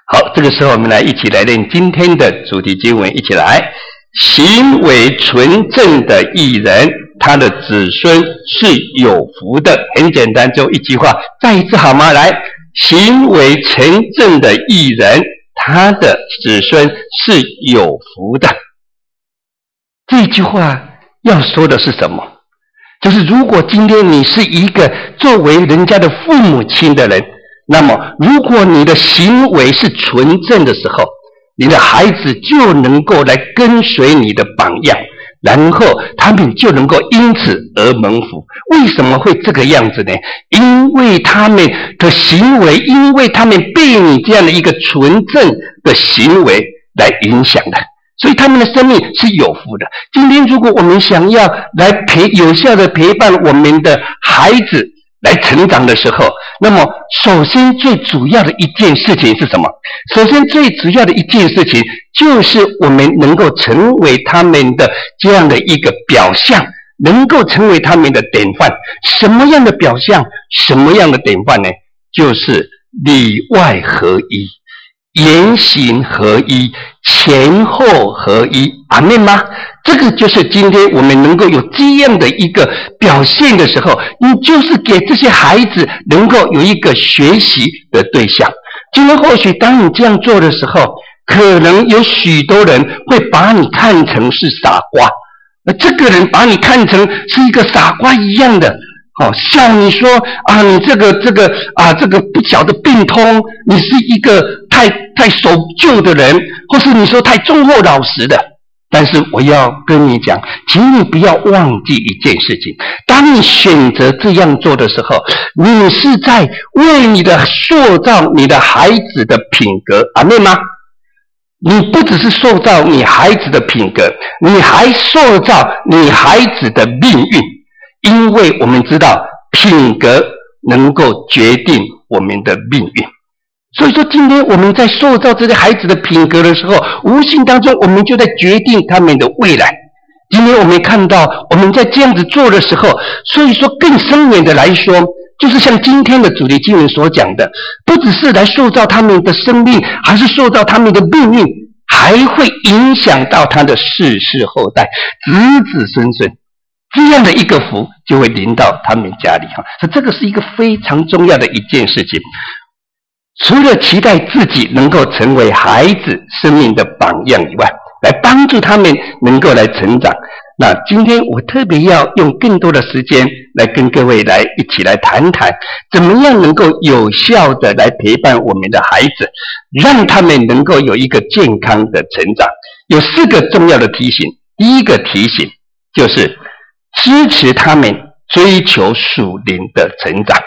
好，这个时候我们来一起来念今天的主题经文，一起来。行为纯正的义人，他的子孙是有福的。很简单，就一句话，再一次好吗？来，行为纯正的义人，他的子孙是有福的。这句话要说的是什么？就是如果今天你是一个作为人家的父母亲的人，那么如果你的行为是纯正的时候，你的孩子就能够来跟随你的榜样，然后他们就能够因此而蒙福。为什么会这个样子呢？因为他们的行为，因为他们被你这样的一个纯正的行为来影响的，所以他们的生命是有福的。今天如果我们想要来有效的陪伴我们的孩子来成长的时候，那么首先最主要的一件事情是什么？首先最主要的一件事情就是我们能够成为他们的这样的一个表象，能够成为他们的典范。什么样的表象？什么样的典范呢？就是里外合一，言行合一，前后合一。阿们吗？这个就是今天我们能够有这样的一个表现的时候，你就是给这些孩子能够有一个学习的对象。今天或许当你这样做的时候，可能有许多人会把你看成是傻瓜，而这个人把你看成是一个傻瓜一样的，像你说啊，你这个不晓得变通，你是一个太守旧的人，或是你说太忠厚老实的。但是我要跟你讲，请你不要忘记一件事情，当你选择这样做的时候，你是在为你的塑造你的孩子的品格。阿们吗？你不只是塑造你孩子的品格，你还塑造你孩子的命运。因为我们知道品格能够决定我们的命运，所以说今天我们在塑造这些孩子的品格的时候，无形当中我们就在决定他们的未来。今天我们看到我们在这样子做的时候，所以说更深远的来说，就是像今天的主题经文所讲的，不只是来塑造他们的生命，还是塑造他们的命运，还会影响到他的世世后代，子子孙孙，这样的一个福就会临到他们家里。所以这个是一个非常重要的一件事情。除了期待自己能够成为孩子生命的榜样以外，来帮助他们能够来成长。那今天我特别要用更多的时间来跟各位来一起来谈谈，怎么样能够有效的来陪伴我们的孩子，让他们能够有一个健康的成长。有4个重要的提醒。第一个提醒就是支持他们追求属灵的成长。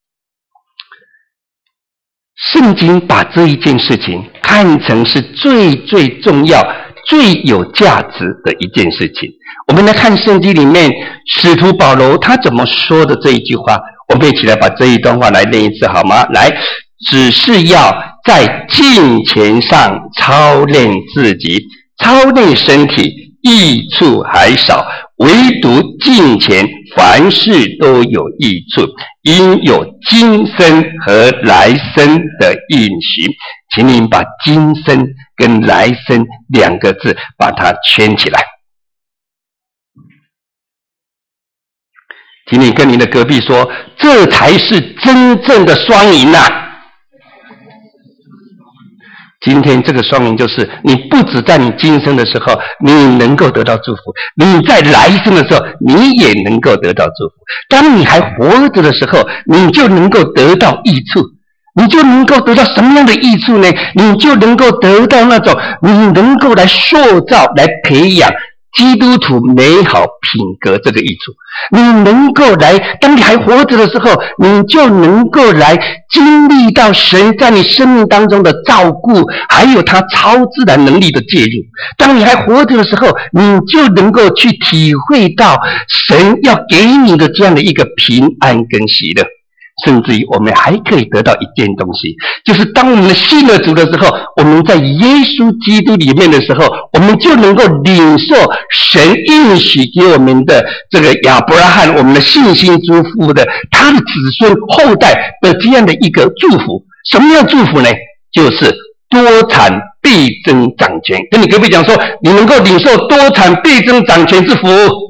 圣经把这一件事情看成是最重要、最有价值的一件事情。我们来看圣经里面使徒保罗他怎么说的这一句话，我们一起来把这一段话来念一次好吗？来，只是要在敬虔上操练自己，操练身体，益处还少，唯独敬虔，凡事都有益处，因有今生和来生的应许。请您把今生跟来生2个字把它圈起来。请你跟您的隔壁说，这才是真正的双赢啊！今天这个双赢就是，你不只在你今生的时候你能够得到祝福，你在来生的时候你也能够得到祝福。当你还活着的时候，你就能够得到益处。你就能够得到什么样的益处呢？你就能够得到那种你能够来塑造、来培养基督徒美好品格这个益处。你能够来，当你还活着的时候，你就能够来经历到神在你生命当中的照顾，还有他超自然能力的介入。当你还活着的时候，你就能够去体会到神要给你的这样的一个平安跟喜乐。甚至于我们还可以得到一件东西，就是当我们信了主的时候，我们在耶稣基督里面的时候，我们就能够领受神应许给我们的这个亚伯拉罕，我们的信心祝福的他的子孙后代的这样的一个祝福。什么样的祝福呢？就是多产倍增长权。跟你隔壁讲说，你能够领受多产倍增长权之福。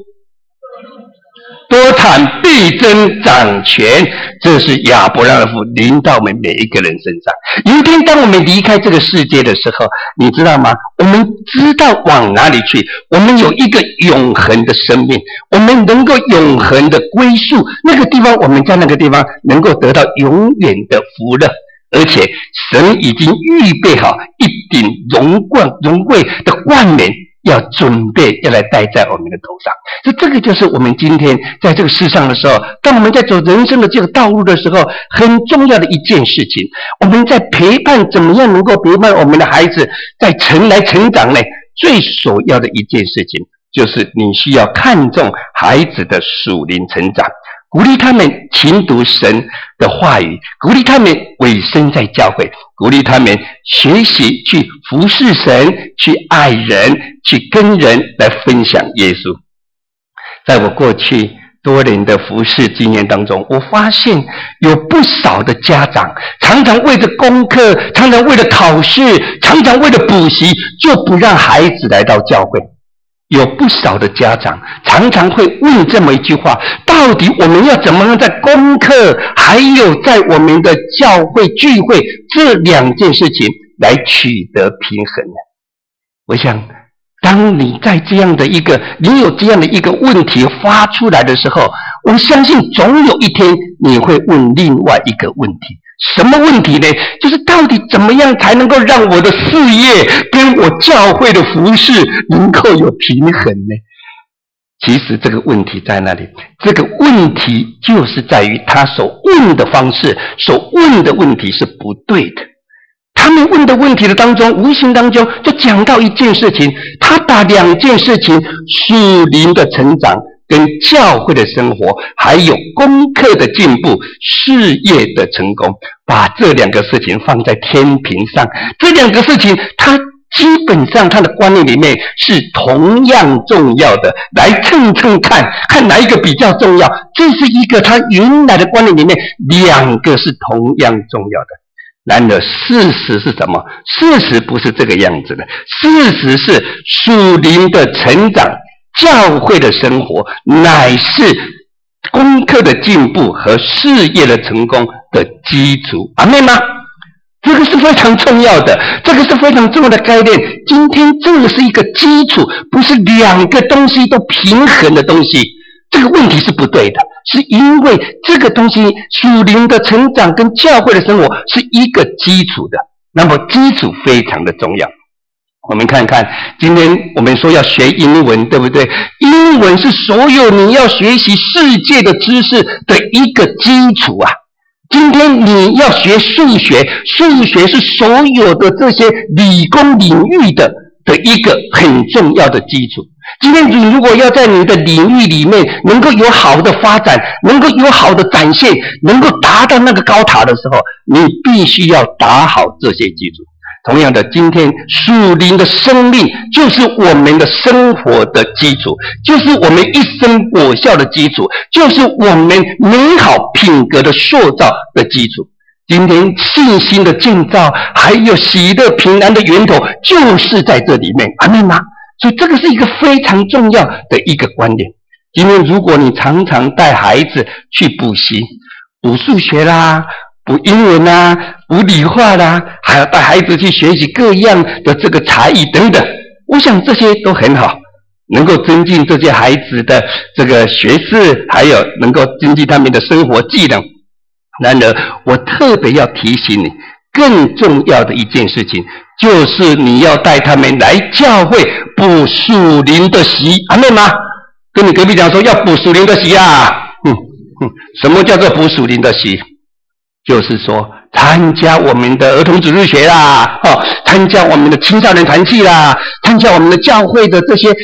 多产倍增长权，这是亚伯拉罕的福临到我们每一个人身上。有一天当我们离开这个世界的时候，你知道吗？我们知道往哪里去，我们有一个永恒的生命，我们能够永恒的归宿，那个地方我们在那个地方能够得到永远的福乐，而且神已经预备好一顶荣贵的冠冕，要准备要来戴在我们的头上。所以这个就是我们今天在这个世上的时候，当我们在走人生的这个道路的时候，很重要的一件事情，我们在陪伴，怎么样能够陪伴我们的孩子在成长呢？最首要的一件事情就是你需要看重孩子的属灵成长，鼓励他们勤读神的话语，鼓励他们委身在教会，鼓励他们学习去服侍神，去爱人，去跟人来分享耶稣。在我过去多年的服侍经验当中，我发现有不少的家长常常为了功课，常常为了考试，常常为了补习，就不让孩子来到教会。有不少的家长常常会问这么一句话，到底我们要怎么样在功课还有在我们的教会聚会这两件事情来取得平衡呢？我想当你在这样的一个你有这样的一个问题发出来的时候，我相信总有一天你会问另外一个问题。什么问题呢？就是到底怎么样才能够让我的事业跟我教会的服事能够有平衡呢？其实这个问题在那里，这个问题就是在于他所问的方式，所问的问题是不对的。他们问的问题的当中，无形当中就讲到一件事情，他把两件事情，属灵的成长跟教会的生活，还有功课的进步，事业的成功，把这两个事情放在天平上。这两个事情他基本上他的观念里面是同样重要的，来称看哪一个比较重要。这是一个他原来的观念里面，两个是同样重要的。然而事实是什么？事实不是这个样子的。事实是属灵的成长，教会的生活，乃是功课的进步和事业的成功的基础。阿们吗？这个是非常重要的，这个是非常重要的概念。今天这个是一个基础，不是两个东西都平衡的东西。这个问题是不对的，是因为这个东西属灵的成长跟教会的生活是一个基础的，那么基础非常的重要。我们看看，今天我们说要学英文，对不对？英文是所有你要学习世界的知识的一个基础啊。今天你要学数学，数学是所有的这些理工领域的一个很重要的基础。今天你如果要在你的领域里面能够有好的发展，能够有好的展现，能够达到那个高塔的时候，你必须要打好这些基础。同样的，今天属灵的生命就是我们的生活的基础，就是我们一生果效的基础，就是我们美好品格的塑造的基础。今天信心的建造，还有喜乐平安的源头，就是在这里面。阿们吗？所以这个是一个非常重要的一个观点。今天如果你常常带孩子去补习，补数学啦，补英文啦，补理化啦，还要带孩子去学习各样的这个才艺等等，我想这些都很好，能够增进这些孩子的这个学识，还有能够增进他们的生活技能。然而我特别要提醒你，更重要的一件事情，就是你要带他们来教会补属灵的习。阿们吗？跟你隔壁讲说要补属灵的习啊。什么叫做补属灵的习？就是说参加我们的儿童主日学啦，参加我们的青少年团契啦，参加我们的教会的这些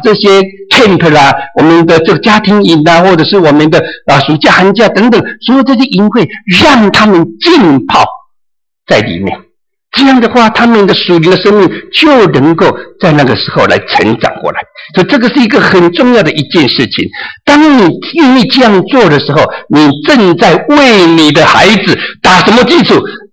camp 啦，我们的这个家庭营啦，或者是我们的暑假寒假等等，所有这些营会，让他们浸泡在里面。这样的话，他们的属灵的生命就能够在那个时候来成长过来。所以这个是一个很重要的一件事情。当你愿意这样做的时候，你正在为你的孩子打什么基础？打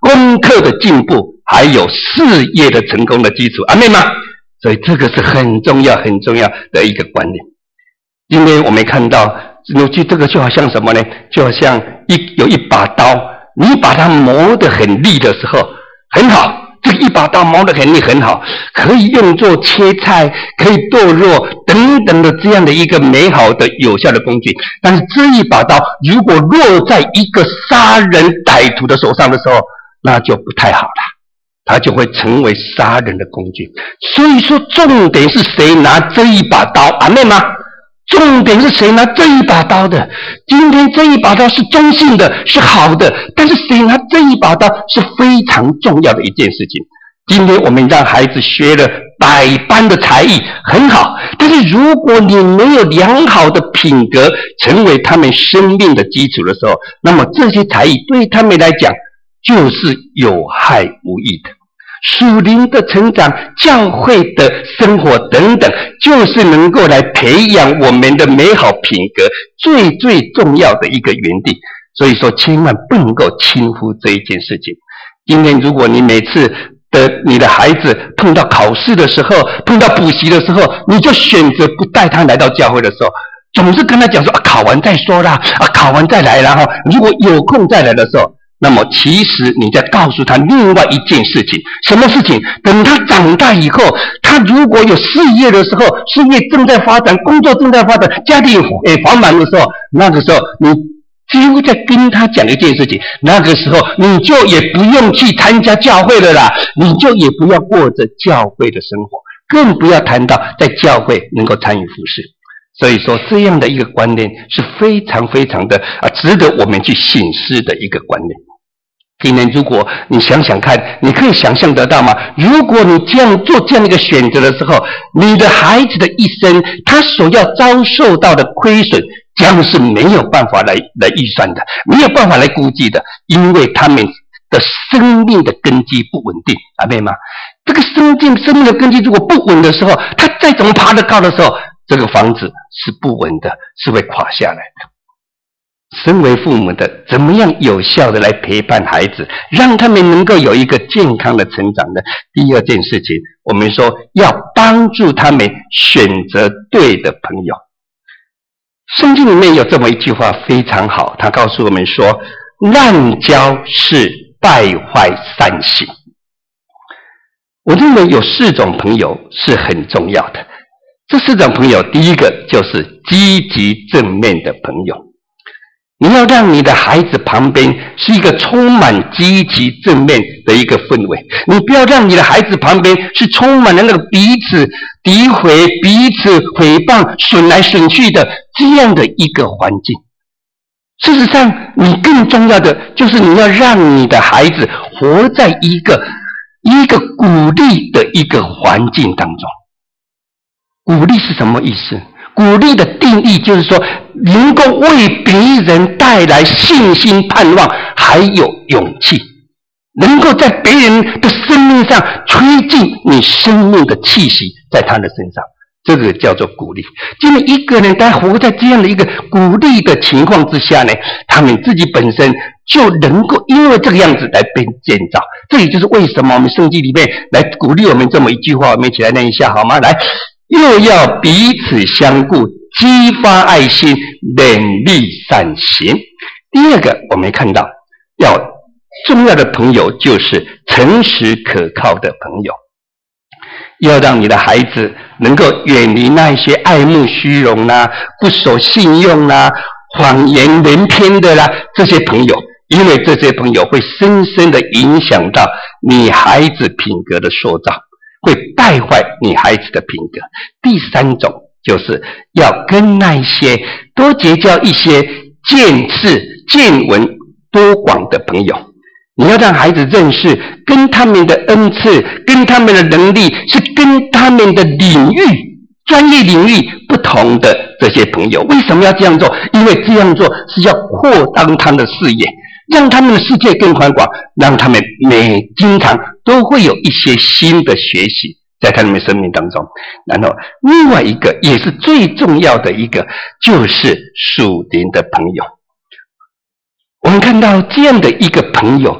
功课的进步，还有事业的成功的基础。阿们吗？所以这个是很重要很重要的一个观念。今天我们看到这个就好像什么呢？就好像有一把刀，你把它磨得很利的时候很好，这一把刀磨得很利很好，可以用作切菜，可以剁肉等等的这样的一个美好的有效的工具。但是这一把刀如果落在一个杀人歹徒的手上的时候，那就不太好了，它就会成为杀人的工具。所以说重点是谁拿这一把刀，阿们吗？重点是谁拿这一把刀的？今天这一把刀是中性的，是好的，但是谁拿这一把刀是非常重要的一件事情。今天我们让孩子学了100般的才艺，很好，但是如果你没有良好的品格成为他们生命的基础的时候，那么这些才艺对他们来讲就是有害无益的。属灵的成长、教会的生活等等，就是能够来培养我们的美好品格最重要的一个园地。所以说千万不能够轻忽这一件事情。今天如果你每次你的孩子碰到考试的时候，碰到补习的时候，你就选择不带他来到教会的时候，总是跟他讲说考完再说啦，考完再来啦，如果有空再来的时候，那么其实你在告诉他另外一件事情。什么事情？等他长大以后，他如果有事业的时候，事业正在发展，工作正在发展，家庭也繁忙的时候，那个时候你几乎在跟他讲一件事情，那个时候你就也不用去参加教会了啦，你就也不要过着教会的生活，更不要谈到在教会能够参与服事。所以说这样的一个观念是非常非常的值得我们去省思的一个观念。今天如果你想想看，你可以想象得到吗？如果你这样做这样一个选择的时候，你的孩子的一生他所要遭受到的亏损将是没有办法来预算的，没有办法来估计的，因为他们的生命的根基不稳定，阿们吗？这个生命的根基如果不稳的时候，他再怎么爬得高的时候，这个房子是不稳的，是会垮下来的。身为父母的，怎么样有效的来陪伴孩子，让他们能够有一个健康的成长呢？第二件事情，我们说要帮助他们选择对的朋友。圣经里面有这么一句话非常好，他告诉我们说，滥交是败坏善行。我认为有4种朋友是很重要的。这4种朋友，第一个就是积极正面的朋友。你要让你的孩子旁边是一个充满积极正面的一个氛围，你不要让你的孩子旁边是充满了那个彼此诋毁、彼此诽谤、损来损去的这样的一个环境。事实上，你更重要的就是你要让你的孩子活在一个鼓励的一个环境当中。鼓励是什么意思？鼓励的定义就是说，能够为别人带来信心、盼望，还有勇气，能够在别人的生命上吹进你生命的气息，在他的身上，这个叫做鼓励。今天一个人他活在这样的一个鼓励的情况之下呢，他们自己本身就能够因为这个样子来被建造。这也就是为什么我们圣经里面来鼓励我们这么一句话，我们一起来念一下好吗？来，又要彼此相顾，激发爱心，勉励善行。第二个，我们看到要重要的朋友就是诚实可靠的朋友。要让你的孩子能够远离那些爱慕虚荣啦、不守信用啦、谎言连篇的啦这些朋友，因为这些朋友会深深的影响到你孩子品格的塑造，会败坏你孩子的品格。第三种就是要跟那些多结交一些见识见闻多广的朋友。你要让孩子认识跟他们的恩赐跟他们的能力是跟他们的领域专业领域不同的这些朋友。为什么要这样做？因为这样做是要扩张他们的视野，让他们的世界更宽广，让他们经常都会有一些新的学习在他们生命当中。然后另外一个也是最重要的一个，就是属灵的朋友。我们看到这样的一个朋友，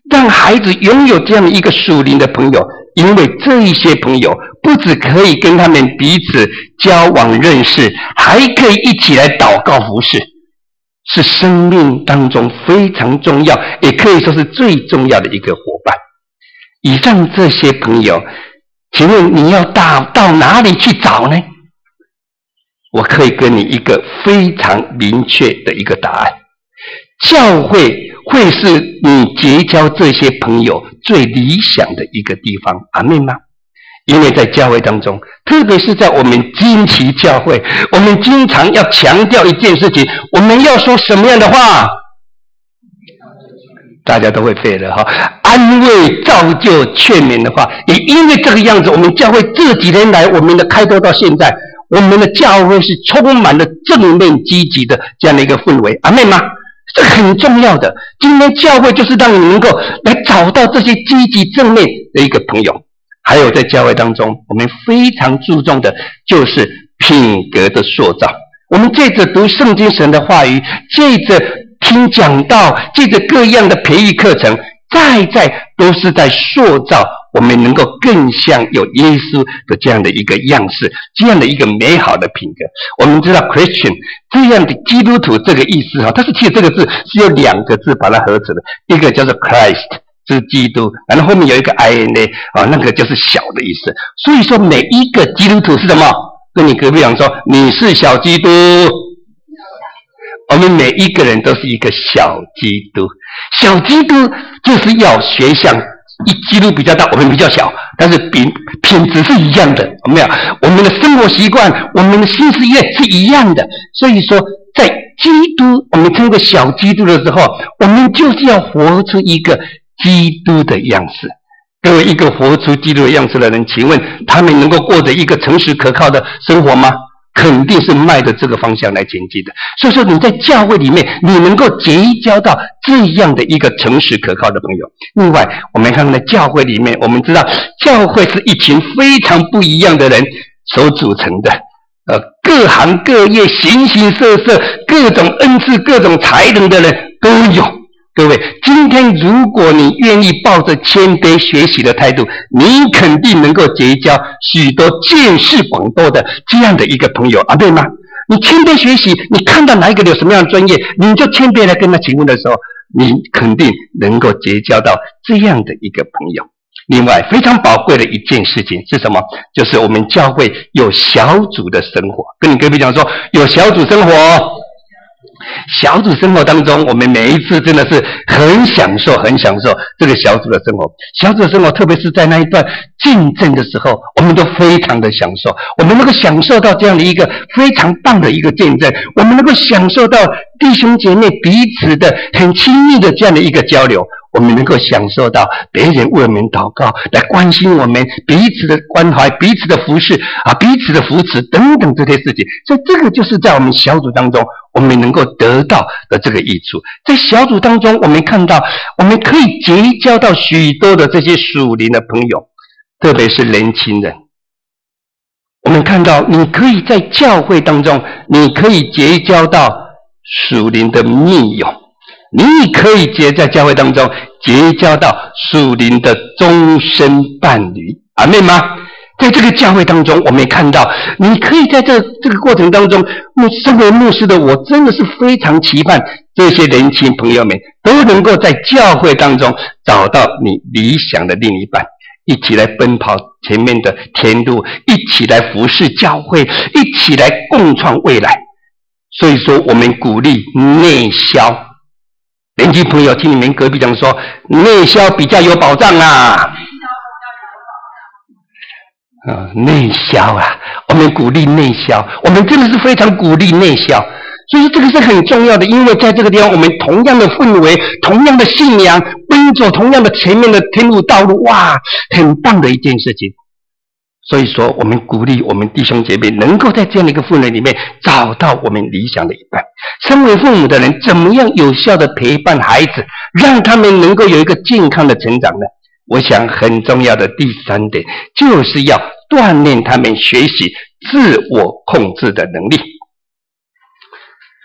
让孩子拥有这样的一个属灵的朋友，因为这一些朋友不只可以跟他们彼此交往认识，还可以一起来祷告服事，是生命当中非常重要，也可以说是最重要的一个伙伴。以上这些朋友，请问你要到哪里去找呢？我可以跟你一个非常明确的一个答案，教会会是你结交这些朋友最理想的一个地方，阿们吗？因为在教会当中，特别是在我们惊奇教会，我们经常要强调一件事情，我们要说什么样的话？大家都会背的哈，安慰、造就、劝勉的话。也因为这个样子，我们教会这几年来，我们的开拓到现在，我们的教会是充满了正面积极的这样的一个氛围，阿们吗？这很重要的。今天教会就是让你能够来找到这些积极正面的一个朋友。还有在教会当中，我们非常注重的就是品格的塑造。我们借着读圣经神的话语，借着听讲道，借着各样的培育课程，在都是在塑造我们能够更像有耶稣的这样的一个样式，这样的一个美好的品格。我们知道 Christian 这样的基督徒这个意思它是其实这个字是由2个字把它合成的，一个叫做 Christ， 是基督，然后后面有一个 INA 那个就是小的意思。所以说每一个基督徒是什么？跟你隔壁讲说你是小基督。我们每一个人都是一个小基督，小基督就是要学像基督比较大，我们比较小，但是品质是一样的，有没有？我们的生活习惯，我们的心思意念是一样的。所以说，在基督我们称为小基督的时候，我们就是要活出一个基督的样式。各位，一个活出基督的样式的人，请问他们能够过着一个诚实可靠的生活吗？肯定是迈着这个方向来前进的。所以说你在教会里面，你能够结交到这样的一个诚实可靠的朋友。另外，我们看在教会里面，我们知道教会是一群非常不一样的人所组成的，各行各业、形形色色、各种恩赐、各种才能的人都有。各位，今天如果你愿意抱着谦卑学习的态度，你肯定能够结交许多见识广阔的这样的一个朋友，对吗？你谦卑学习，你看到哪一个有什么样的专业，你就谦卑来跟他请问的时候，你肯定能够结交到这样的一个朋友。另外，非常宝贵的一件事情是什么？就是我们教会有小组的生活。跟你隔壁讲说，有小组生活。小组生活当中，我们每一次真的是很享受这个小组的生活。小组的生活，特别是在那一段见证的时候，我们都非常的享受。我们能够享受到这样的一个非常棒的一个见证，我们能够享受到弟兄姐妹彼此的很亲密的这样的一个交流，我们能够享受到别人为我们祷告，来关心我们，彼此的关怀，彼此的服侍彼此的扶持等等这些事情。所以这个就是在我们小组当中我们能够得到的这个益处。在小组当中，我们看到我们可以结交到许多的这些属灵的朋友，特别是年轻人。我们看到你可以在教会当中，你可以结交到属灵的密友，你可以在教会当中结交到属灵的终身伴侣，阿们吗？在这个教会当中，我们也看到你可以在这个过程当中，身为牧师的我真的是非常期盼这些年轻朋友们都能够在教会当中找到你理想的另一半，一起来奔跑前面的天路，一起来服侍教会，一起来共创未来。所以说我们鼓励内销。年轻朋友听你们隔壁讲说，内销比较有保障啊。内销我们鼓励内销，我们真的是非常鼓励内销。所以这个是很重要的，因为在这个地方我们同样的氛围，同样的信仰，奔走同样的前面的天路道路，很棒的一件事情。所以说我们鼓励我们弟兄姐妹能够在这样的一个氛围里面找到我们理想的一半。身为父母的人，怎么样有效的陪伴孩子，让他们能够有一个健康的成长呢？我想很重要的第3点，就是要锻炼他们学习自我控制的能力。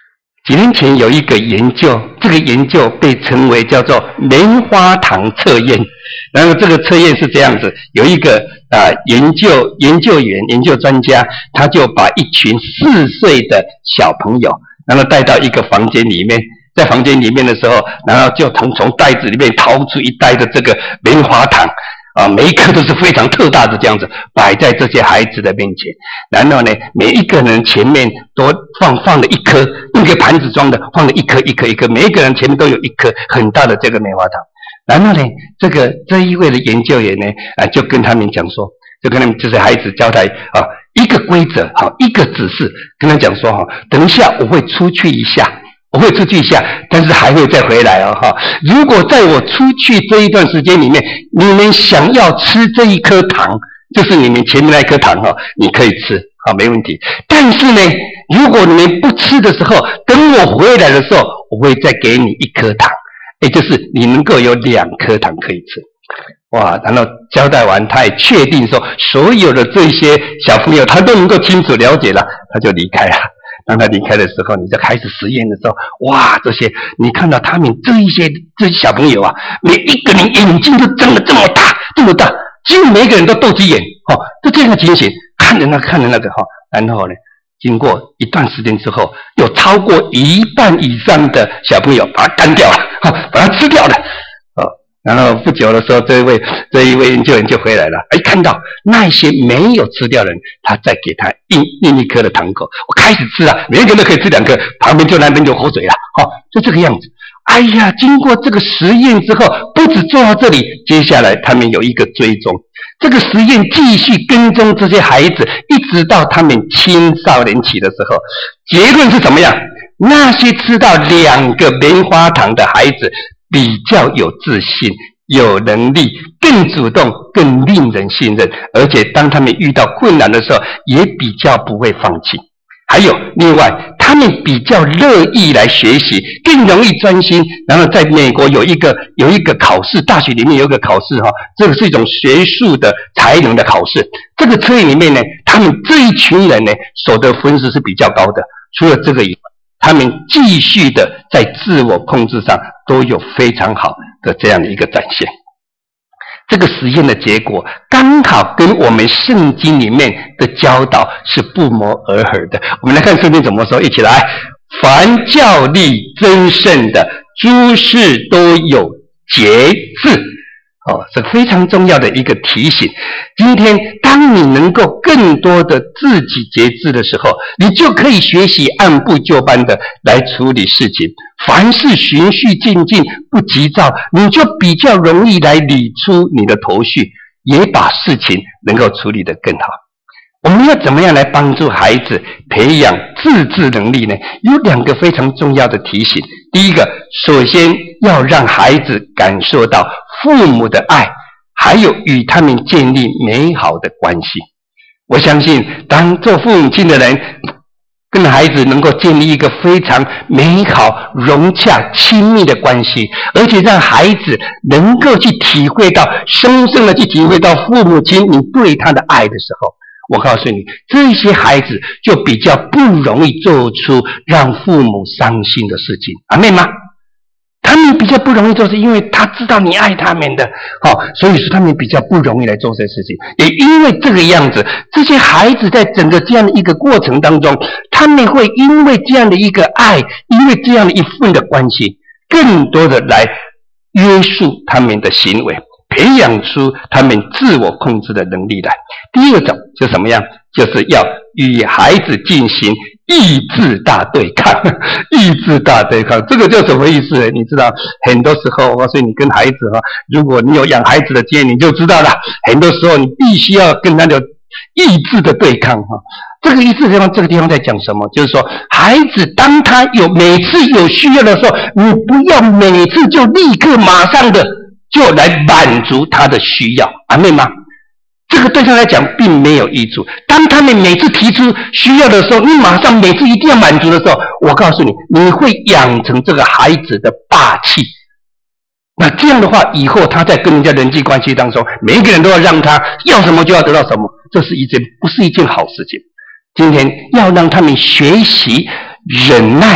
几年前有一个研究，这个研究被称为叫做棉花糖测验。然后这个测验是这样子，有一个研究员、研究专家，他就把一群4岁的小朋友，然后带到一个房间里面，在房间里面的时候，然后就从袋子里面掏出一袋的这个棉花糖。每一颗都是非常特大的，这样子摆在这些孩子的面前，然后呢，每一个人前面都放了一颗，一个盘子装的，放了一颗，每一个人前面都有一颗很大的这个棉花糖。然后呢，这一位的研究员呢，就跟他们讲说，就跟他们这些孩子交代一个规则，一个指示，跟他讲说等一下我会出去一下，但是还会再回来如果在我出去这一段时间里面，你们想要吃这一颗糖，就是你们前面那一颗糖你可以吃没问题。但是呢，如果你们不吃的时候，等我回来的时候，我会再给你一颗糖，就是你能够有2颗糖可以吃。哇！然后交代完，他也确定说所有的这些小朋友他都能够清楚了解了，他就离开了。当他离开的时候，你就开始实验的时候，哇！这些你看到他们这些小朋友每一个人眼睛都睁得这么大，几乎每一个人都斗鸡眼就这样的情形，看着那个然后呢，经过一段时间之后，有超过1半以上的小朋友把它干掉了，把它吃掉了。然后不久的时候，这一位研究员就回来了，看到那些没有吃掉的人，他再给他印一颗的糖果，我开始吃了，每一个人都可以吃2颗，旁边就那边就口水了，就这个样子。哎呀，经过这个实验之后，不止做到这里，接下来他们有一个追踪，这个实验继续跟踪这些孩子，一直到他们青少年期的时候，结论是怎么样？那些吃到2个棉花糖的孩子比较有自信、有能力、更主动、更令人信任，而且当他们遇到困难的时候，也比较不会放弃。还有另外，他们比较乐意来学习，更容易专心。然后在美国有一个考试，大学里面有一个考试这个是一种学术的才能的考试。这个测验里面呢，他们这一群人呢，所得分数是比较高的。除了这个以外，他们继续的在自我控制上都有非常好的这样的一个展现。这个实验的结果刚好跟我们圣经里面的教导是不谋而合的。我们来看圣经怎么说，一起来。凡教力增胜的，诸事都有节制。是非常重要的一个提醒。今天当你能够更多的自己节制的时候，你就可以学习按部就班的来处理事情，凡事循序渐进，不急躁，你就比较容易来理出你的头绪，也把事情能够处理得更好。我们要怎么样来帮助孩子培养自制能力呢？有2个非常重要的提醒。第一个，首先要让孩子感受到父母的爱，还有与他们建立美好的关系。我相信当做父母亲的人跟孩子能够建立一个非常美好、融洽、亲密的关系，而且让孩子能够去体会到，深深的去体会到父母亲你对他的爱的时候，我告诉你，这些孩子就比较不容易做出让父母伤心的事情。阿们吗？他们比较不容易做事，因为他知道你爱他们的，所以说他们比较不容易来做这些事情。也因为这个样子，这些孩子在整个这样的一个过程当中，他们会因为这样的一个爱，因为这样的一份的关系，更多的来约束他们的行为，培养出他们自我控制的能力来。第二种是什么样？就是要与孩子进行意志大对抗。意志大对抗，这个就什么意思呢？你知道，很多时候我告诉你，跟孩子如果你有养孩子的经验，你就知道了。很多时候你必须要跟他有意志的对抗这个意志这个地方在讲什么？就是说，孩子当他每次有需要的时候，你不要每次就立刻马上的就来满足他的需要。阿们吗？这个对他来讲并没有益处。当他们每次提出需要的时候，你马上每次一定要满足的时候，我告诉你，你会养成这个孩子的霸气。那这样的话，以后他在跟人家人际关系当中，每一个人都要让他要什么就要得到什么，这是不是一件好事情。今天要让他们学习忍耐，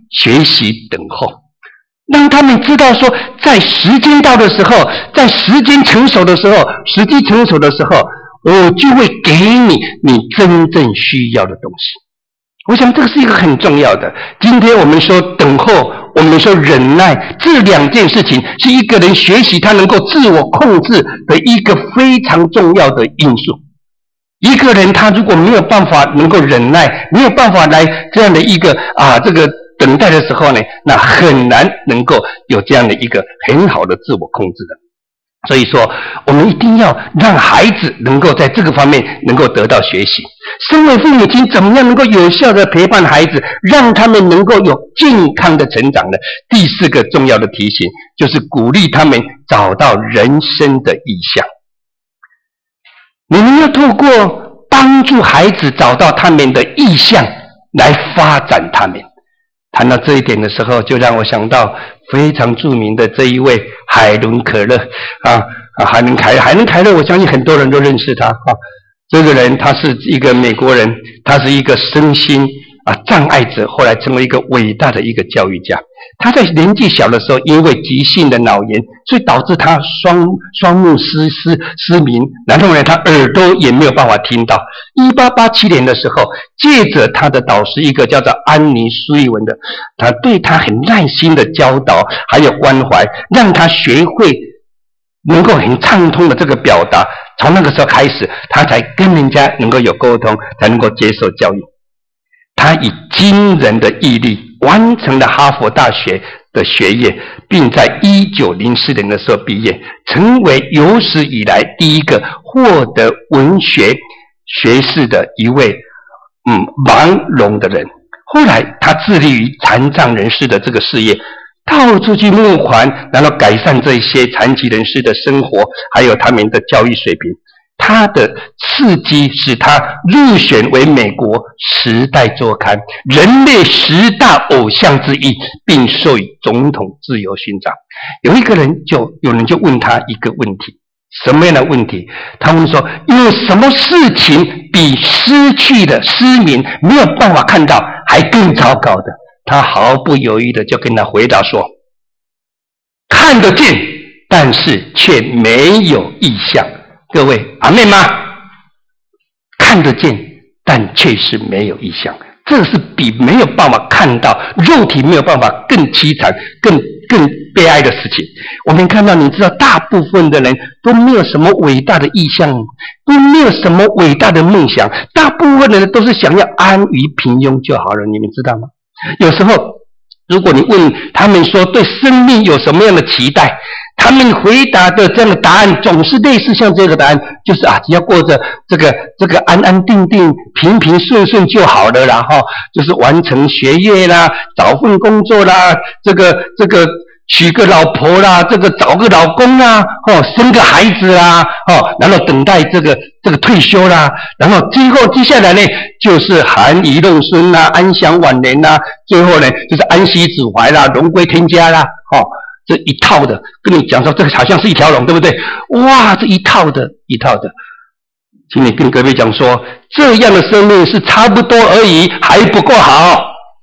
学习等候，让他们知道说，在时间到的时候，在时间成熟的时候，时机成熟的时候，我就会给你真正需要的东西。我想这个是一个很重要的。今天我们说等候，我们说忍耐，这两件事情是一个人学习他能够自我控制的一个非常重要的因素。一个人他如果没有办法能够忍耐，没有办法来这样的一个这个等待的时候呢，那很难能够有这样的一个很好的自我控制的。所以说我们一定要让孩子能够在这个方面能够得到学习。身为父母亲怎么样能够有效的陪伴孩子，让他们能够有健康的成长呢？第四个重要的提醒就是鼓励他们找到人生的意向。你们要透过帮助孩子找到他们的意向来发展他们。谈到这一点的时候，就让我想到非常著名的这一位海伦凯勒海伦凯勒，我相信很多人都认识他这个人他是一个美国人，他是一个身心障碍者，后来成为一个伟大的一个教育家。他在年纪小的时候，因为急性的脑炎，所以导致他双目失明，然后呢，他耳朵也没有办法听到。1887年的时候，借着他的导师一个叫做安妮苏利文的，他对他很耐心的教导，还有关怀，让他学会能够很畅通的这个表达。从那个时候开始，他才跟人家能够有沟通，才能够接受教育。他以惊人的毅力完成了哈佛大学的学业，并在1904年的时候毕业，成为有史以来第一个获得文学学士的一位盲聋的人。后来他致力于残障人士的这个事业，到处去募款，然后改善这些残疾人士的生活，还有他们的教育水平。他的刺激使他入选为美国时代周刊人类10大偶像之一，并授予总统自由勋章。有人就问他一个问题，什么样的问题？他问说，有什么事情比失去的失明没有办法看到还更糟糕的？他毫不犹豫的就跟他回答说，看得见但是却没有意向。各位阿们吗？看得见但却是没有意向，这是比没有办法看到，肉体没有办法更凄惨更悲哀的事情。我们看到，你知道大部分的人都没有什么伟大的意向，都没有什么伟大的梦想，大部分的人都是想要安于平庸就好了，你们知道吗？有时候如果你问他们说对生命有什么样的期待，他们回答的这样的答案总是类似像这个答案，就是只要过着这个安安定定平平顺顺就好了，然后就是完成学业啦，找份工作啦，这个娶个老婆啦，这个找个老公啦，生个孩子啦，然后等待这个退休啦，然后接下来呢就是含饴弄孙啦，安享晚年啦，最后呢就是安息子怀啦，龙归天家啦，这一套的跟你讲说，这个好像是一条龙，对不对？哇，这一套的，请你跟隔壁讲说，这样的生命是差不多而已，还不够好。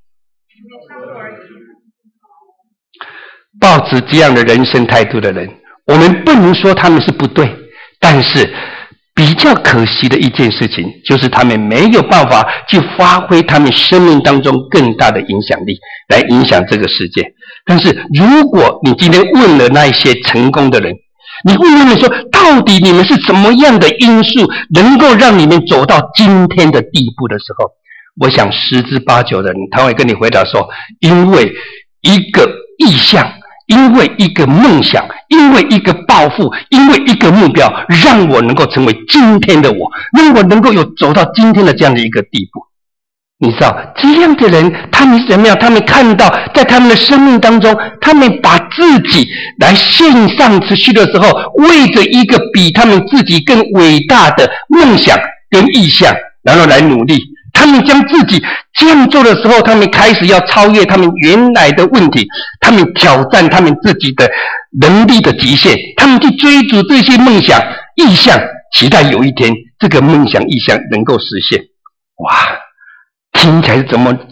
抱持这样的人生态度的人，我们不能说他们是不对，但是比较可惜的一件事情，就是他们没有办法去发挥他们生命当中更大的影响力，来影响这个世界。但是如果你今天问了那一些成功的人，你问他们说，到底你们是什么样的因素能够让你们走到今天的地步的时候，我想10之8九的人他会跟你回答说，因为一个意向，因为一个梦想，因为一个抱负，因为一个目标，让我能够成为今天的我，让我能够有走到今天的这样的一个地步。你知道这样的人他们是怎么样？他们看到在他们的生命当中，他们把自己来献上去的时候，为着一个比他们自己更伟大的梦想跟意向，然后来努力。他们将自己这样做的时候，他们开始要超越他们原来的问题，他们挑战他们自己的能力的极限，他们去追逐这些梦想意向，期待有一天这个梦想意向能够实现。哇，听起来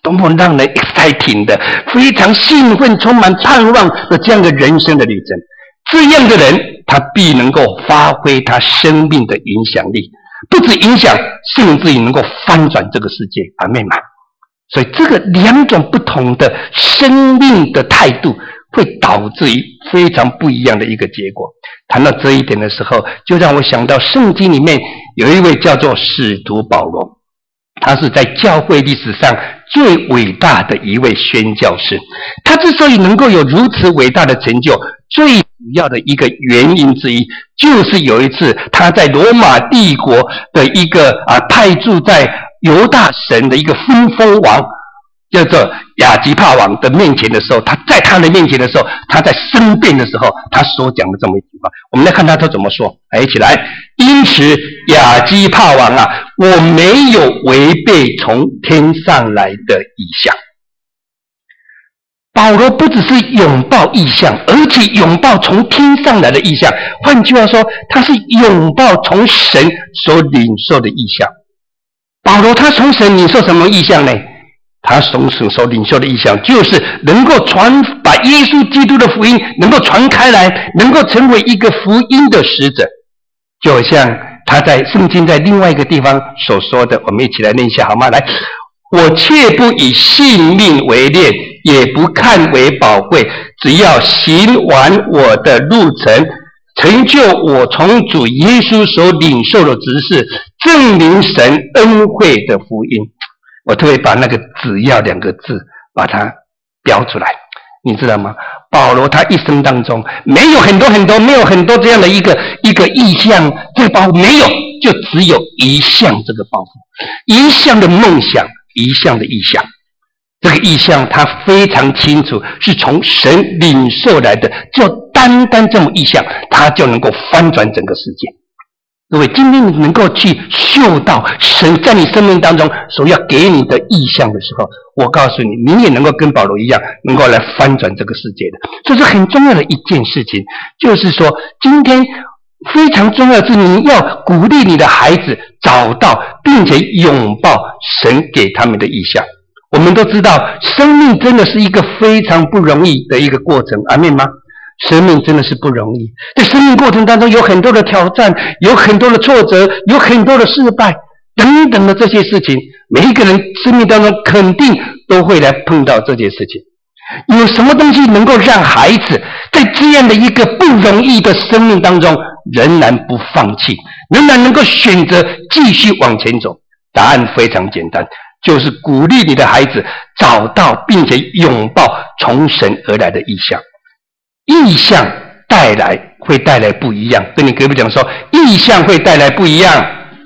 多么让人 exciting 的，非常兴奋、充满盼望的这样的人生的旅程。这样的人，他必能够发挥他生命的影响力，不止影响，甚至于能够翻转这个世界。阿们嘛。所以这个两种不同的生命的态度，会导致于非常不一样的一个结果。谈到这一点的时候，就让我想到圣经里面有一位叫做使徒保罗，他是在教会历史上最伟大的一位宣教士。他之所以能够有如此伟大的成就，最主要的一个原因之一，就是有一次他在罗马帝国的一个派驻在犹大省的一个分封王，叫做亚基帕王的面前的时候，他在他的面前的时候，他在申辩的时候，他所讲的这么一句话，我们来看他怎么说。一起来。因此亚基帕王啊，我没有违背从天上来的意象。保罗不只是拥抱意象，而且拥抱从天上来的意象。换句话说，他是拥抱从神所领受的意象。保罗他从神领受什么意象呢？他从神所领受的意象，就是能够把耶稣基督的福音能够传开来，能够成为一个福音的使者。就好像他在圣经在另外一个地方所说的，我们一起来念一下好吗？来，我却不以性命为念，也不看为宝贵，只要行完我的路程，成就我从主耶稣所领受的职事，证明神恩惠的福音。我特别把那个只要两个字把它标出来，你知道吗？保罗他一生当中没有很多这样的一个意象，这个抱负没有，就只有一项这个抱负，一项的梦想，一项的意象。这个意象他非常清楚是从神领受来的，就单这么意象，他就能够翻转整个世界。各位，今天你能够去嗅到神在你生命当中所要给你的意象的时候，我告诉你，你也能够跟保罗一样，能够来翻转这个世界的。这是很重要的一件事情，就是说今天非常重要的是，你要鼓励你的孩子找到并且拥抱神给他们的意象。我们都知道，生命真的是一个非常不容易的一个过程，阿们吗？生命真的是不容易，在生命过程当中有很多的挑战，有很多的挫折，有很多的失败等等的这些事情，每一个人生命当中肯定都会来碰到这些事情。有什么东西能够让孩子在这样的一个不容易的生命当中仍然不放弃，仍然能够选择继续往前走？答案非常简单，就是鼓励你的孩子找到并且拥抱从神而来的意象。意象会带来不一样，跟你隔壁讲说，意象会带来不一样。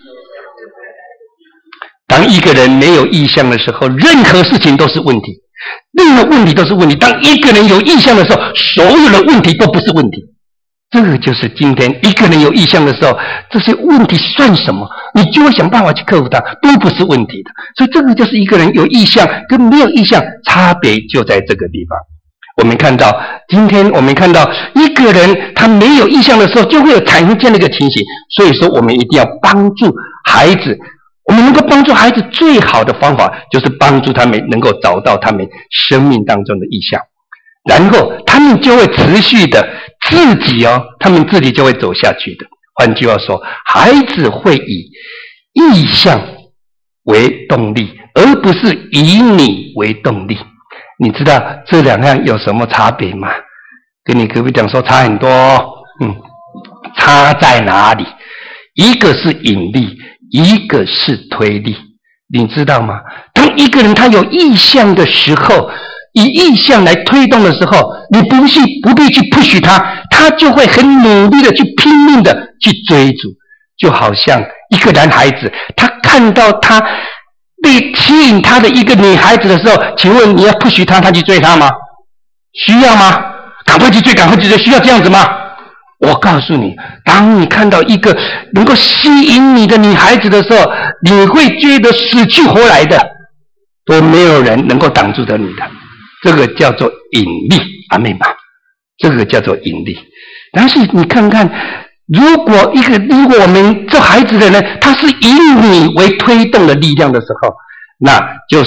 当一个人没有意象的时候，任何事情都是问题，任何问题都是问题。当一个人有意象的时候，所有的问题都不是问题。这个就是今天一个人有意象的时候，这些问题算什么？你就会想办法去克服它，都不是问题的。所以这个就是一个人有意象跟没有意象差别就在这个地方。今天我们看到一个人他没有意象的时候，就会有产生这样的一个情形。所以说我们一定要帮助孩子，我们能够帮助孩子最好的方法就是帮助他们能够找到他们生命当中的意象，然后他们就会持续的他们自己就会走下去的。换句话说，孩子会以意象为动力，而不是以你为动力。你知道这两样有什么差别吗？跟你隔壁讲说差很多差在哪里？一个是引力，一个是推力，你知道吗？当一个人他有意向的时候，以意向来推动的时候，你不必去 push 他就会很努力的去拼命的去追逐。就好像一个男孩子，他看到他被吸引他的一个女孩子的时候，请问你要 push 他去追她吗？需要吗？赶快去追，需要这样子吗？我告诉你，当你看到一个能够吸引你的女孩子的时候，你会觉得死去活来的，都没有人能够挡住的你的。这个叫做引力，阿们吧，这个叫做引力。但是你看看，如果我们做孩子的人，他是以你为推动的力量的时候，那就是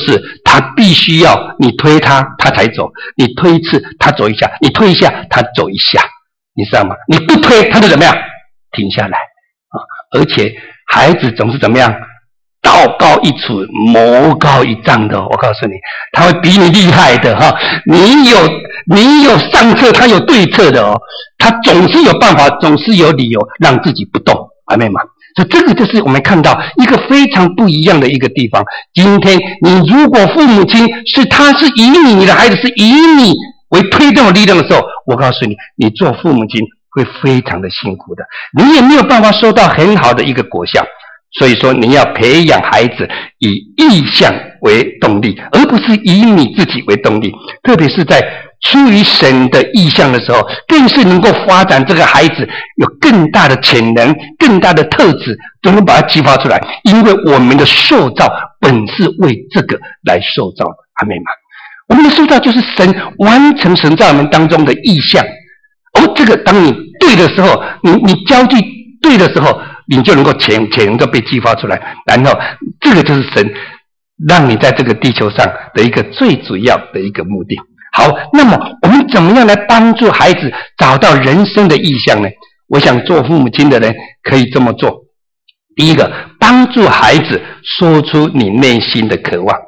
他必须要你推他，他才走；你推一次，他走一下；你推一下，他走一下。你知道吗？你不推，他就怎么样？停下来啊！而且孩子总是怎么样？道高一尺，魔高一丈的。我告诉你，他会比你厉害的哈！你有上策，他有对策的哦。他总是有办法，总是有理由让自己不动，阿们吗？所以这个就是我们看到一个非常不一样的一个地方。今天你如果父母亲他是以你的孩子是以你为推动的力量的时候，我告诉你，你做父母亲会非常的辛苦的，你也没有办法收到很好的一个果效。所以说，你要培养孩子以意向为动力，而不是以你自己为动力。特别是在出于神的意向的时候，更是能够发展这个孩子有更大的潜能、更大的特质，都能把它激发出来。因为我们的受造本是为这个来受造的，阿们吗？我们的受造就是神完成神在我们当中的意向。这个当你对的时候，你焦距对的时候，你就能够潜能就被激发出来。然后这个就是神让你在这个地球上的一个最主要的一个目的。好，那么我们怎么样来帮助孩子找到人生的意向呢？我想做父母亲的人可以这么做。第一个，帮助孩子说出你内心的渴望。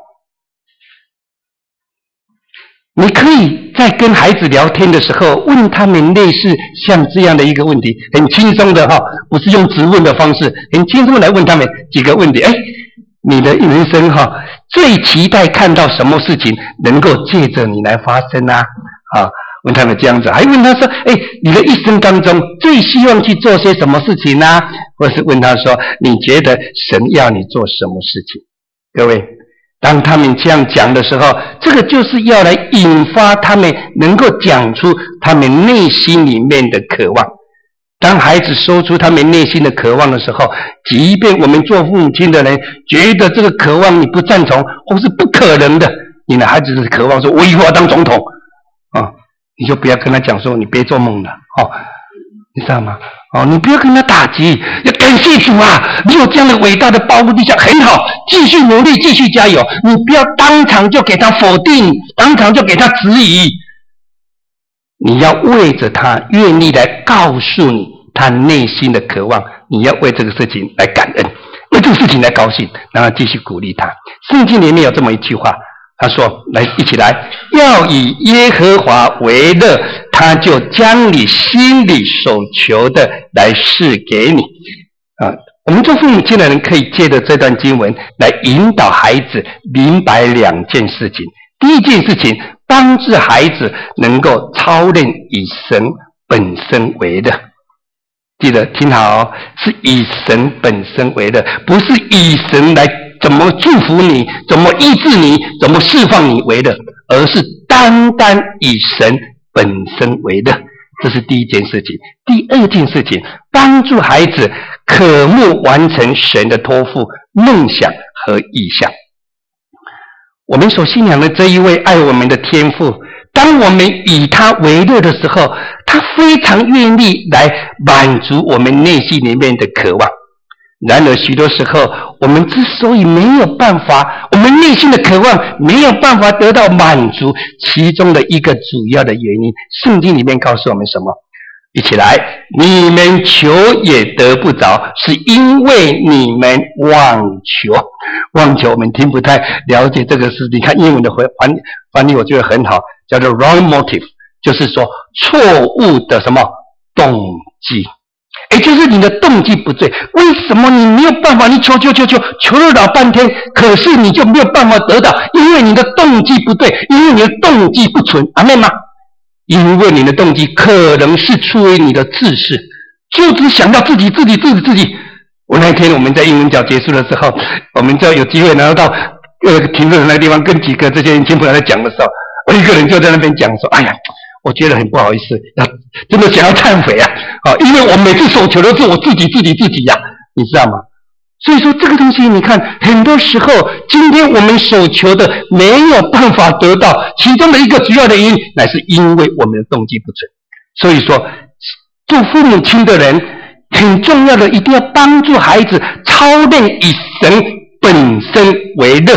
你可以在跟孩子聊天的时候问他们类似像这样的一个问题，很轻松的不是用质问的方式，很轻松的来问他们几个问题。你的人生最期待看到什么事情能够借着你来发生啊？问他们这样子，还问他说，你的一生当中最希望去做些什么事情啊？或是问他说，你觉得神要你做什么事情？各位，当他们这样讲的时候，这个就是要来引发他们能够讲出他们内心里面的渴望。当孩子说出他们内心的渴望的时候，即便我们做父母亲的人觉得这个渴望你不赞同或是不可能的，你的孩子是渴望说我以后要当总统你就不要跟他讲说你别做梦了你知道吗？你不要跟他打击，要感谢主啊！你有这样的伟大的抱负对象，很好，继续努力，继续加油。你不要当场就给他否定，当场就给他质疑。你要为着他愿意来告诉你他内心的渴望，你要为这个事情来感恩，为这个事情来高兴，让他继续鼓励他。圣经里面有这么一句话，他说：“来，一起来，要以耶和华为乐，他就将你心里所求的来赐给你。”我们做父母亲的人可以借着这段经文来引导孩子明白两件事情。第一件事情，帮助孩子能够操练以神本身为乐。记得听好是以神本身为乐，不是以神来怎么祝福你，怎么医治你，怎么释放你为乐，而是单单以神本身为乐。这是第一件事情。第二件事情，帮助孩子渴慕完成神的托付、梦想和意向。我们所信仰的这一位爱我们的天父，当我们以他为乐的时候，他非常愿意来满足我们内心里面的渴望。然而许多时候，我们之所以没有办法，我们内心的渴望没有办法得到满足，其中的一个主要的原因，圣经里面告诉我们什么？一起来，你们求也得不着，是因为你们妄求。妄求我们听不太了解这个事，你看英文的翻译我觉得很好，叫做 wrong motive， 就是说错误的什么动机，就是你的动机不对。为什么你没有办法？你求了老半天，可是你就没有办法得到，因为你的动机不对，因为你的动机不纯，阿们吗？因为你的动机可能是出于你的自私，就只想到自己。我那天我们在英文角结束的时候，我们就有机会拿到停顿的那个地方，跟几个这些年轻朋友在讲的时候，我一个人就在那边讲说：“哎呀，我觉得很不好意思，真的想要忏悔啊！因为我每次所求都是我自己呀，你知道吗？所以说这个东西，你看，很多时候，今天我们所求的没有办法得到，其中的一个主要的原因，乃是因为我们的动机不纯。所以说，做父母亲的人，很重要的，一定要帮助孩子操练以神本身为乐，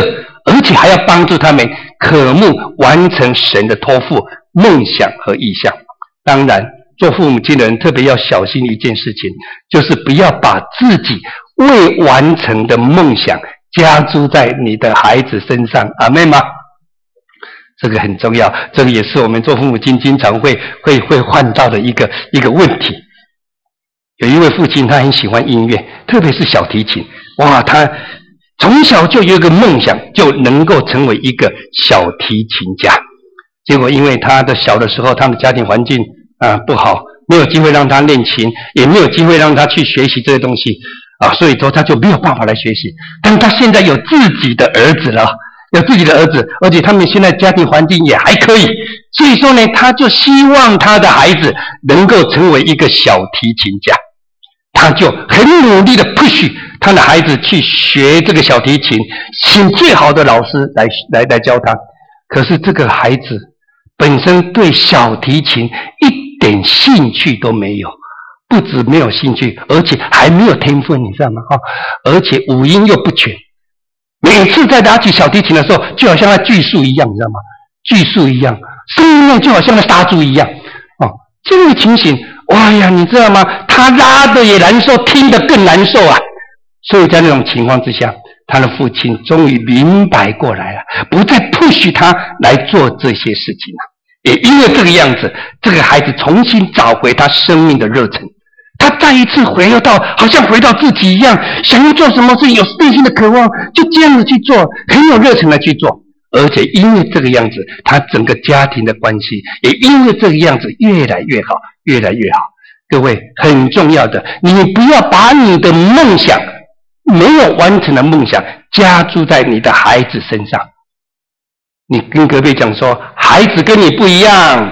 而且还要帮助他们渴慕完成神的托付、梦想和意向。当然，做父母亲的人特别要小心一件事情，就是不要把自己未完成的梦想加诸在你的孩子身上。阿们吗？这个很重要，这个也是我们做父母亲经常会犯到的一个问题。有一位父亲，他很喜欢音乐，特别是小提琴。哇，他从小就有一个梦想，就能够成为一个小提琴家。结果因为他的小的时候，他的家庭环境不好，没有机会让他练琴，也没有机会让他去学习这些东西所以说他就没有办法来学习。但他现在有自己的儿子了，而且他们现在家庭环境也还可以，所以说呢，他就希望他的孩子能够成为一个小提琴家。他就很努力的 push 他的孩子去学这个小提琴，请最好的老师来教他。可是这个孩子本身对小提琴一点兴趣都没有，不止没有兴趣，而且还没有天分，你知道吗？而且五音又不全。每次在拿起小提琴的时候，就好像那锯树一样，你知道吗？锯树一样，声音呢就好像那杀猪一样。这个情形，哇呀，你知道吗？他拉的也难受，听得更难受啊！所以在那种情况之下，他的父亲终于明白过来了，不再 push 他来做这些事情了。也因为这个样子，这个孩子重新找回他生命的热忱，他再一次好像回到自己一样，想要做什么事，有内心的渴望，就这样子去做，很有热忱的去做。而且因为这个样子，他整个家庭的关系也因为这个样子越来越好，越来越好。各位，很重要的，你不要把你的梦想，没有完成的梦想加诸在你的孩子身上。你跟隔壁讲说，孩子跟你不一样，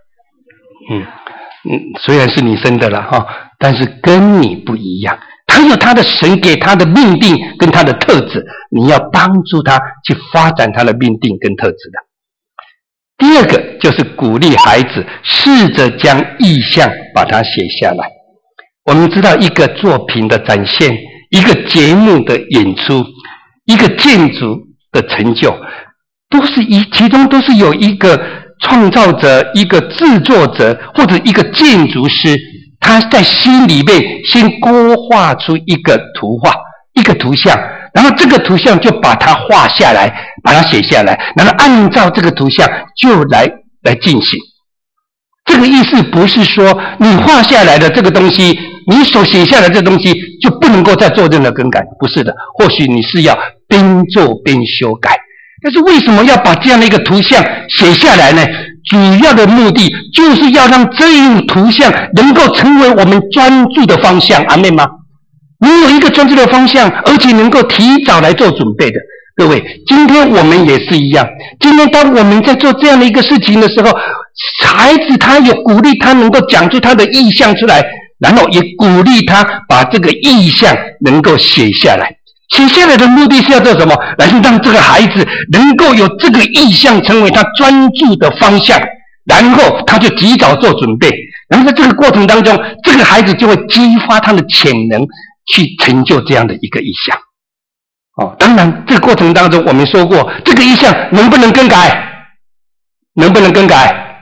虽然是你生的了但是跟你不一样。他有他的神给他的命定跟他的特质，你要帮助他去发展他的命定跟特质的。第二个就是鼓励孩子试着将意象把它写下来。我们知道一个作品的展现，一个节目的演出，一个建筑的成就，其中都是有一个创造者、一个制作者或者一个建筑师，他在心里面先勾画出一个图画，一个图像，然后这个图像就把它画下来，把它写下来，然后按照这个图像就来进行。这个意思不是说你画下来的这个东西，你所写下来的这个东西就不能够再做任何更改，不是的。或许你是要边做边修改，但是为什么要把这样的一个图像写下来呢？主要的目的就是要让这一图像能够成为我们专注的方向。阿们吗？你有一个专注的方向，而且能够提早来做准备的。各位，今天我们也是一样。今天当我们在做这样的一个事情的时候，孩子他有鼓励他能够讲出他的意向出来，然后也鼓励他把这个意向能够写下来。写下来的目的是要做什么？来让这个孩子能够有这个意向成为他专注的方向，然后他就及早做准备，然后在这个过程当中，这个孩子就会激发他的潜能去成就这样的一个意向。当然这个过程当中我们说过，这个意向能不能更改？能不能更改？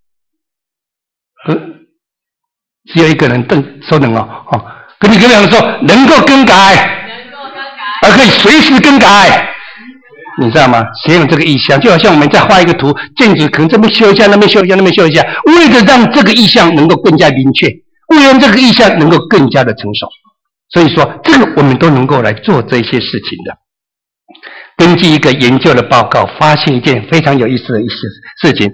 只有一个人说能跟你讲说能够更改，而可以随时更改，你知道吗？谁有这个意向？就好像我们在画一个图，建筑可能这边修一下，那边修一下，那边修一下，为了让这个意向能够更加明确，为了让这个意向能够更加的成熟。所以说，这个我们都能够来做这些事情的。根据一个研究的报告，发现一件非常有意思的事情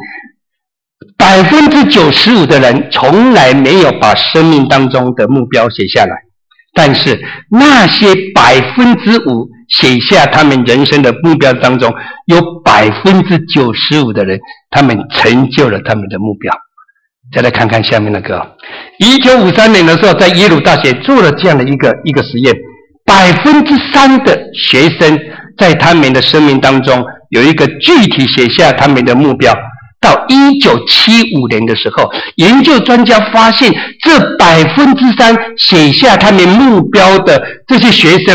，95%的人从来没有把生命当中的目标写下来。但是那些5%写下他们人生的目标当中，有95%的人，他们成就了他们的目标。再来看看下面那个，1953年的时候，在耶鲁大学做了这样的一个实验，3%的学生在他们的生命当中有一个具体写下他们的目标。到1975年的时候，研究专家发现，这3%写下他们目标的这些学生，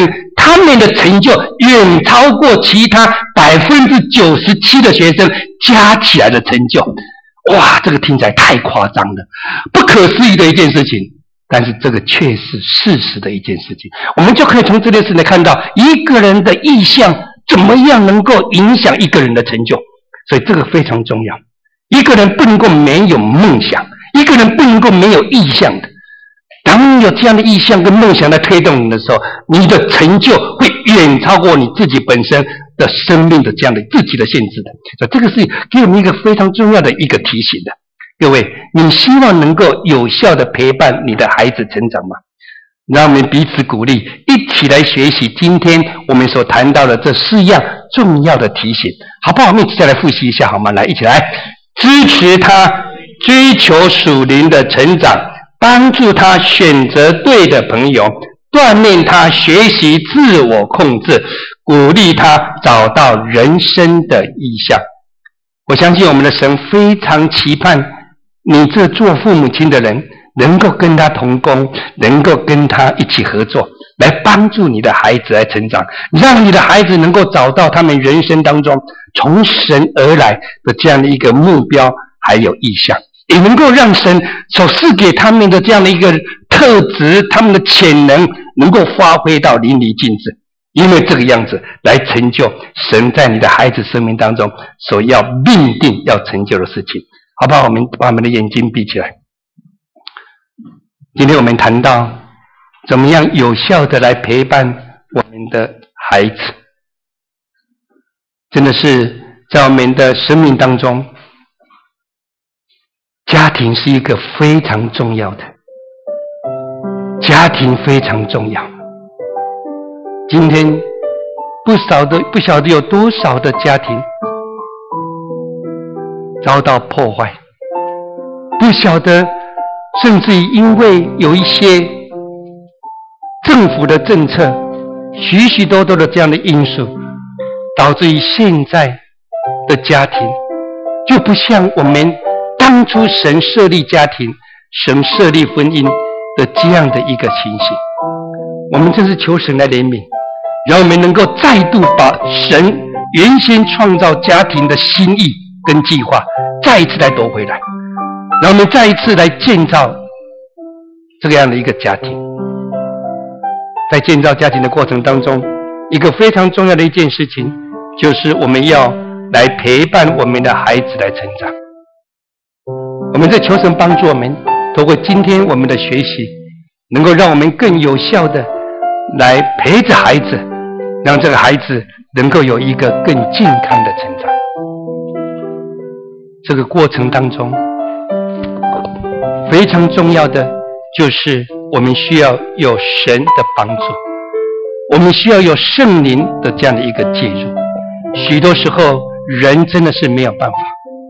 他们的成就远超过其他97%的学生加起来的成就。哇，这个听起来太夸张了，不可思议的一件事情。但是这个却是事实的一件事情，我们就可以从这件事来看到一个人的意向怎么样能够影响一个人的成就。所以这个非常重要，一个人不能够没有梦想，一个人不能够没有意向的。当你有这样的意向跟梦想来推动你的时候，你的成就会远超过你自己本身的生命的这样的自己的限制的。所以这个是给我们一个非常重要的一个提醒的。各位，你希望能够有效的陪伴你的孩子成长吗？让我们彼此鼓励，一起来学习今天我们所谈到的这4样重要的提醒，好不好？我们一起再来复习一下好吗？来，一起来支持他追求属灵的成长，帮助他选择对的朋友，锻炼他学习自我控制，鼓励他找到人生的意向。我相信我们的神非常期盼你这做父母亲的人能够跟他同工，能够跟他一起合作，来帮助你的孩子来成长，让你的孩子能够找到他们人生当中从神而来的这样的一个目标还有意向，也能够让神所赐给他们的这样的一个特质，他们的潜能能够发挥到淋漓尽致，因为这个样子来成就神在你的孩子生命当中所要命定要成就的事情。好不好？我们把我们的眼睛闭起来。今天我们谈到怎么样有效的来陪伴我们的孩子，真的是在我们的生命当中，家庭是一个非常重要的，家庭非常重要。今天不晓得有多少的家庭遭到破坏，不晓得甚至于因为有一些政府的政策，许许多多的这样的因素，导致于现在的家庭就不像我们当初神设立家庭、神设立婚姻的这样的一个情形。我们真是求神来怜悯，让我们能够再度把神原先创造家庭的心意跟计划再一次来夺回来，让我们再一次来建造这样的一个家庭。在建造家庭的过程当中，一个非常重要的一件事情，就是我们要来陪伴我们的孩子来成长。我们在求神帮助我们，透过今天我们的学习，能够让我们更有效的来陪着孩子，让这个孩子能够有一个更健康的成长。这个过程当中非常重要的就是我们需要有神的帮助，我们需要有圣灵的这样的一个介入。许多时候人真的是没有办法。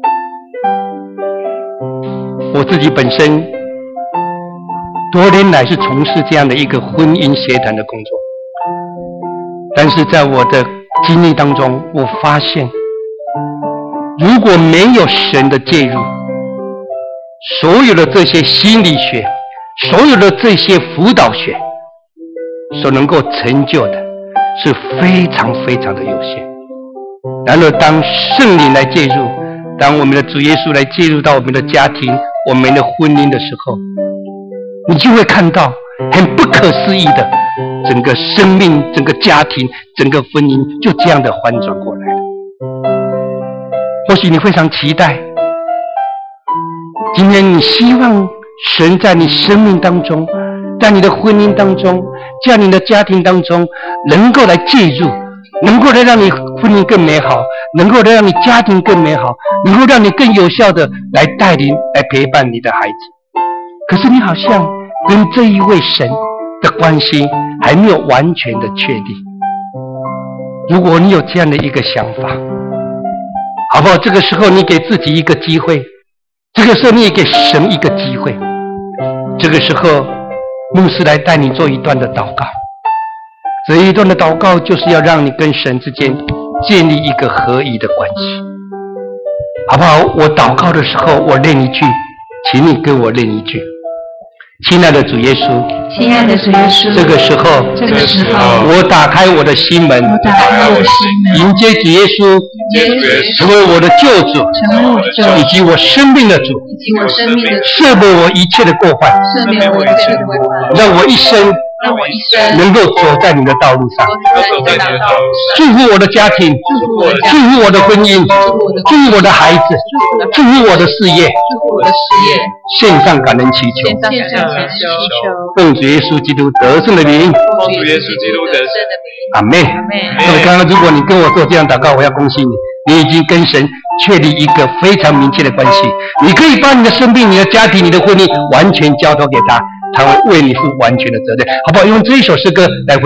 我自己本身多年来是从事这样的一个婚姻协谈的工作，但是在我的经历当中，我发现如果没有神的介入，所有的这些心理学，所有的这些辅导学所能够成就的是非常非常的有限。然而当圣灵来介入，当我们的主耶稣来介入到我们的家庭、我们的婚姻的时候，你就会看到很不可思议的整个生命、整个家庭、整个婚姻就这样的翻转过来了。或许你非常期待，今天你希望神在你生命当中，在你的婚姻当中，在你的家庭当中能够来介入，能够来让你婚姻更美好，能够来让你家庭更美好，能够让你更有效的来带领、来陪伴你的孩子。可是你好像跟这一位神的关系还没有完全的确立。如果你有这样的一个想法，好不好？这个时候你给自己一个机会，这个时候你也给神一个机会。这个时候牧师来带你做一段的祷告，这一段的祷告就是要让你跟神之间建立一个合一的关系，好不好？我祷告的时候我念一句，请你跟我念一句。 亲爱的主耶稣， 亲爱的主耶稣， 这个时候，我打开我的心门，迎接主耶稣，成为我的救主，以及我生命的主，赦免我一切的过犯，让我一生能够走在你的道路上，祝福我的家庭，祝福我的婚姻，祝福我的孩子，祝福我的事业，献上感恩祈求，奉主耶稣基督得胜的名，阿们。那么刚刚如果你跟我做这样祷告，我要恭喜你，你已经跟神确立一个非常明确的关系。你可以把你的生命、你的家庭、你的婚姻完全交托给他，他会为你负完全的责任，好不好？用这一首诗歌来